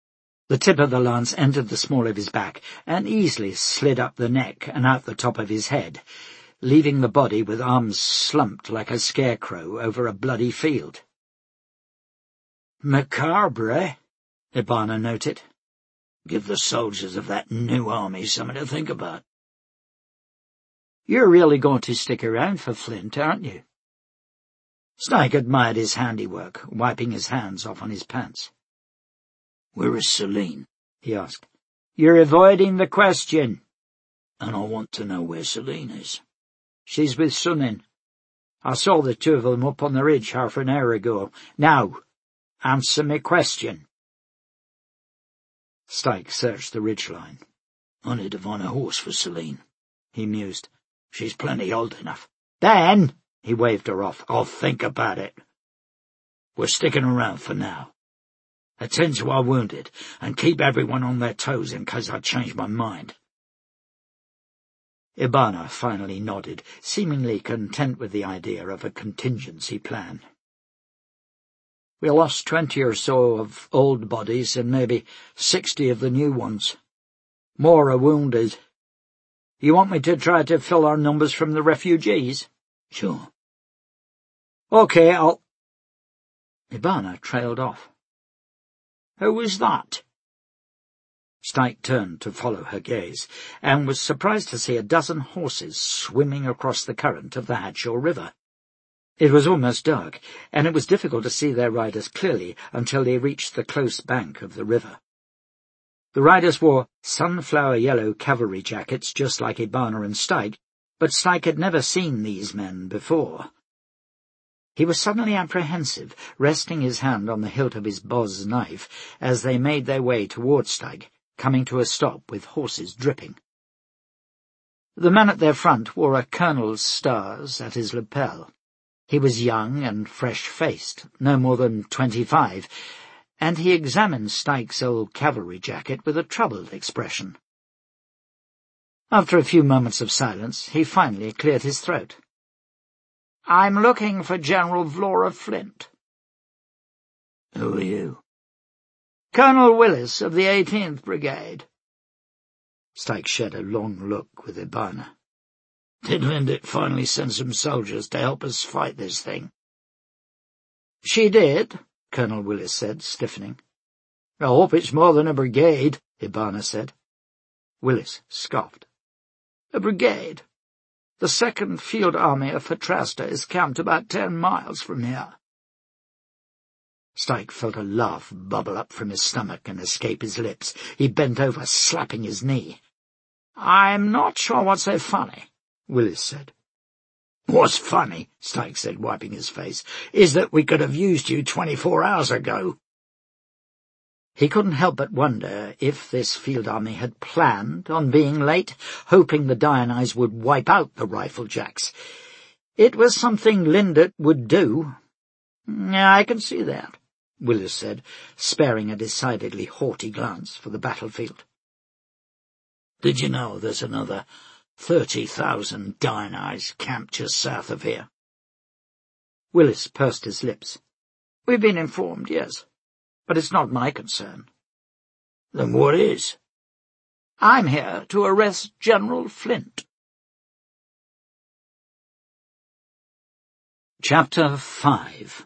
The tip of the lance entered the small of his back and easily slid up the neck and out the top of his head, leaving the body with arms slumped like a scarecrow over a bloody field. "Macabre, eh?" Ibana noted. "Give the soldiers of that new army something to think about." "You're really going to stick around for Flint, aren't you?" Stike admired his handiwork, wiping his hands off on his pants. "Where is Selene?" he asked. "You're avoiding the question." "And I want to know where Selene is." "She's with Sunin. I saw the two of them up on the ridge half an hour ago. Now, answer me question." Stike searched the ridgeline. "I need to find a horse for Selene," he mused. "She's plenty old enough." "Dan!" he waved her off. "I'll think about it. We're sticking around for now. Attend to our wounded, and keep everyone on their toes in case I change my mind." Ibana finally nodded, seemingly content with the idea of a contingency plan. "We lost 20 or so of old bodies and maybe 60 of the new ones. More are wounded. You want me to try to fill our numbers from the refugees?" "Sure." "Okay, I'll—" Ibana trailed off. "Who was that?" Stike turned to follow her gaze, and was surprised to see a dozen horses swimming across the current of the Hatshaw River. It was almost dark, and it was difficult to see their riders clearly until they reached the close bank of the river. The riders wore sunflower-yellow cavalry jackets just like Ibana and Stike, but Stike had never seen these men before. He was suddenly apprehensive, resting his hand on the hilt of his Boz knife as they made their way towards Stike, coming to a stop with horses dripping. The man at their front wore a colonel's stars at his lapel. He was young and fresh-faced, no more than 25, and he examined Stike's old cavalry jacket with a troubled expression. After a few moments of silence, he finally cleared his throat. "I'm looking for General Vlora Flint." "Who are you?" "Colonel Willis of the 18th Brigade." Stike shared a long look with Ibana. "Did Lindit finally send some soldiers to help us fight this thing?" "She did," Colonel Willis said, stiffening. "I hope it's more than a brigade," Ibana said. Willis scoffed. "A brigade? The 2nd Field Army of Fatrasta is camped about 10 miles from here." Stike felt a laugh bubble up from his stomach and escape his lips. He bent over, slapping his knee. "I'm not sure what's so funny," Willis said. "What's funny," Stike said, wiping his face, "is that we could have used you 24 hours ago." He couldn't help but wonder if this field army had planned on being late, hoping the Dionyse would wipe out the Riflejacks. It was something Lindit would do. "I can see that," Willis said, sparing a decidedly haughty glance for the battlefield. "Did you know there's another 30,000 Dionyse camped just south of here?" Willis pursed his lips. "We've been informed, yes, but it's not my concern." "Then what is?" "I'm here to arrest General Flint." Chapter 5.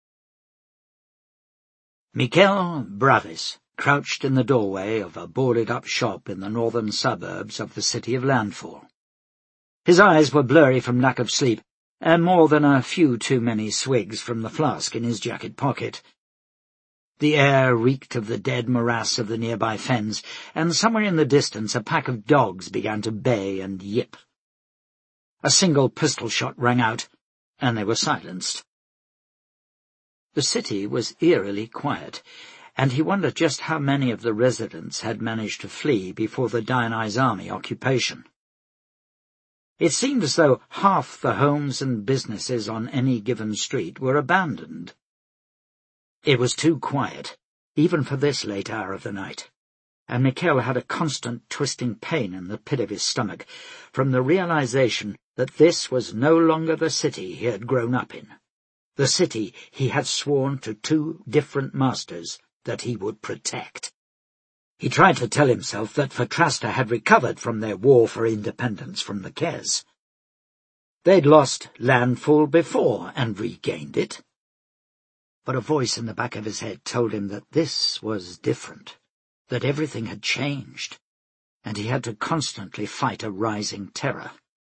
Mikel Bravis crouched in the doorway of a boarded-up shop in the northern suburbs of the city of Landfall. His eyes were blurry from lack of sleep, and more than a few too many swigs from the flask in his jacket pocket. The air reeked of the dead morass of the nearby fens, and somewhere in the distance a pack of dogs began to bay and yip. A single pistol shot rang out, and they were silenced. The city was eerily quiet, and he wondered just how many of the residents had managed to flee before the Dionyse army occupation. It seemed as though half the homes and businesses on any given street were abandoned. It was too quiet, even for this late hour of the night, and Mikel had a constant twisting pain in the pit of his stomach from the realization that this was no longer the city he had grown up in, the city he had sworn to 2 different masters that he would protect. He tried to tell himself that Fatrasta had recovered from their war for independence from the Kes. They'd lost Landfall before and regained it. But a voice in the back of his head told him that this was different, that everything had changed, and he had to constantly fight a rising terror.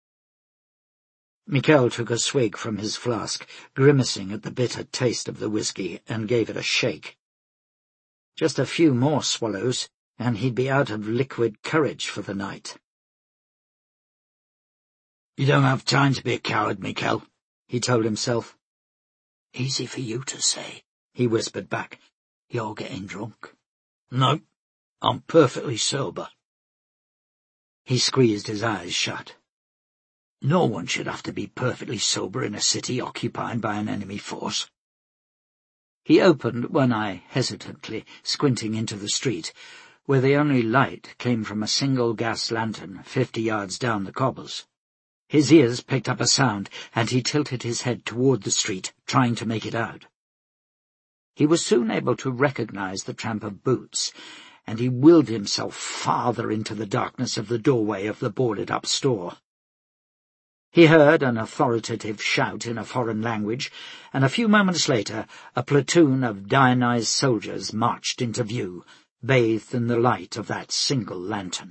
Mikhail took a swig from his flask, grimacing at the bitter taste of the whiskey, and gave it a shake. Just a few more swallows, and he'd be out of liquid courage for the night. "You don't have time to be a coward, Mikhail," he told himself. "Easy for you to say," he whispered back. "You're getting drunk." "No, I'm perfectly sober." He squeezed his eyes shut. No one should have to be perfectly sober in a city occupied by an enemy force. He opened one eye hesitantly, squinting into the street, where the only light came from a single gas lantern 50 yards down the cobbles. His ears picked up a sound, and he tilted his head toward the street, trying to make it out. He was soon able to recognize the tramp of boots, and he willed himself farther into the darkness of the doorway of the boarded-up store. He heard an authoritative shout in a foreign language, and a few moments later a platoon of Diony's soldiers marched into view, bathed in the light of that single lantern.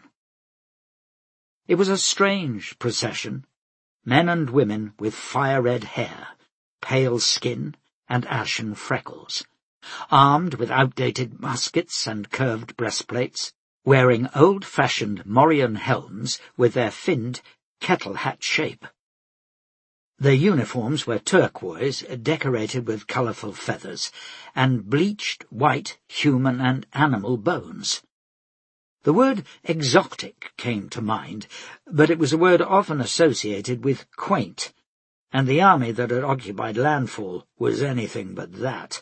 It was a strange procession, men and women with fire-red hair, pale skin, and ashen freckles, armed with outdated muskets and curved breastplates, wearing old-fashioned morion helms with their finned kettle-hat shape. Their uniforms were turquoise, decorated with colourful feathers, and bleached white human and animal bones. The word exotic came to mind, but it was a word often associated with quaint, and the army that had occupied Landfall was anything but that.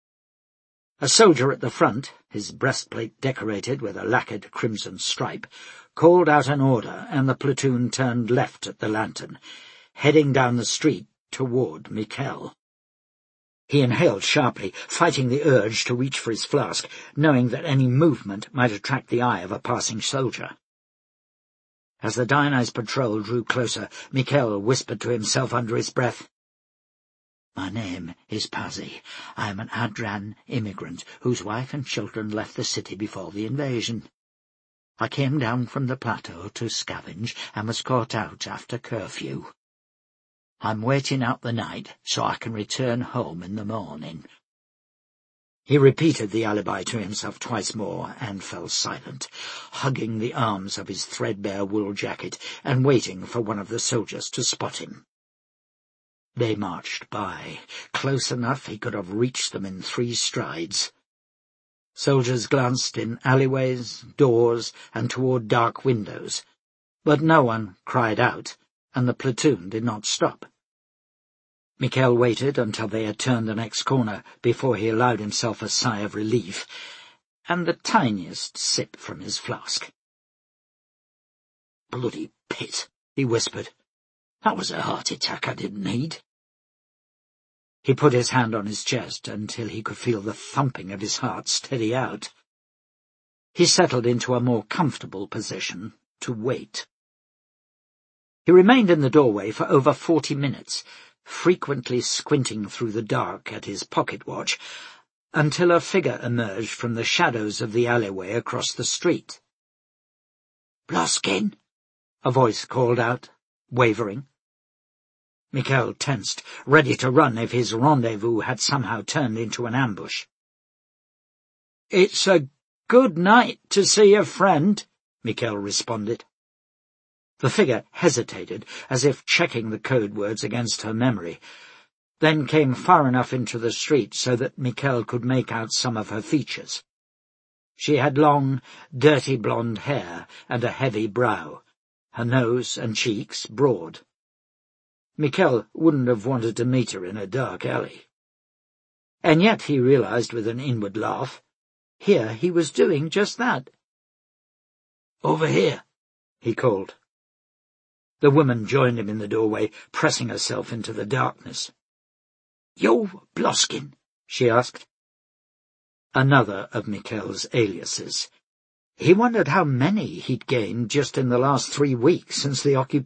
A soldier at the front, his breastplate decorated with a lacquered crimson stripe, called out an order, and the platoon turned left at the lantern, heading down the street toward Mikhail. He inhaled sharply, fighting the urge to reach for his flask, knowing that any movement might attract the eye of a passing soldier. As the Diony's patrol drew closer, Mikhail whispered to himself under his breath, "My name is Pazzi. I am an Adran immigrant whose wife and children left the city before the invasion. I came down from the plateau to scavenge and was caught out after curfew. I'm waiting out the night so I can return home in the morning." He repeated the alibi to himself twice more and fell silent, hugging the arms of his threadbare wool jacket and waiting for one of the soldiers to spot him. They marched by, close enough he could have reached them in 3 strides. Soldiers glanced in alleyways, doors, and toward dark windows, but no one cried out, and the platoon did not stop. Mikhail waited until they had turned the next corner before he allowed himself a sigh of relief, and the tiniest sip from his flask. "Bloody pit," he whispered. "That was a heart attack I didn't need." He put his hand on his chest until he could feel the thumping of his heart steady out. He settled into a more comfortable position to wait. He remained in the doorway for over 40 minutes, frequently squinting through the dark at his pocket watch, until a figure emerged from the shadows of the alleyway across the street. "Ploskin?" a voice called out, wavering. Mikhail tensed, ready to run if his rendezvous had somehow turned into an ambush. "It's a good night to see a friend," Mikhail responded. The figure hesitated, as if checking the code words against her memory, then came far enough into the street so that Mikhail could make out some of her features. She had long, dirty blonde hair and a heavy brow, her nose and cheeks broad. Mikhail wouldn't have wanted to meet her in a dark alley. And yet, he realized with an inward laugh, here he was doing just that. "Over here," he called. The woman joined him in the doorway, pressing herself into the darkness. "You Ploskin?" she asked. Another of Mikhail's aliases. He wondered how many he'd gained just in the last 3 weeks since the occupation.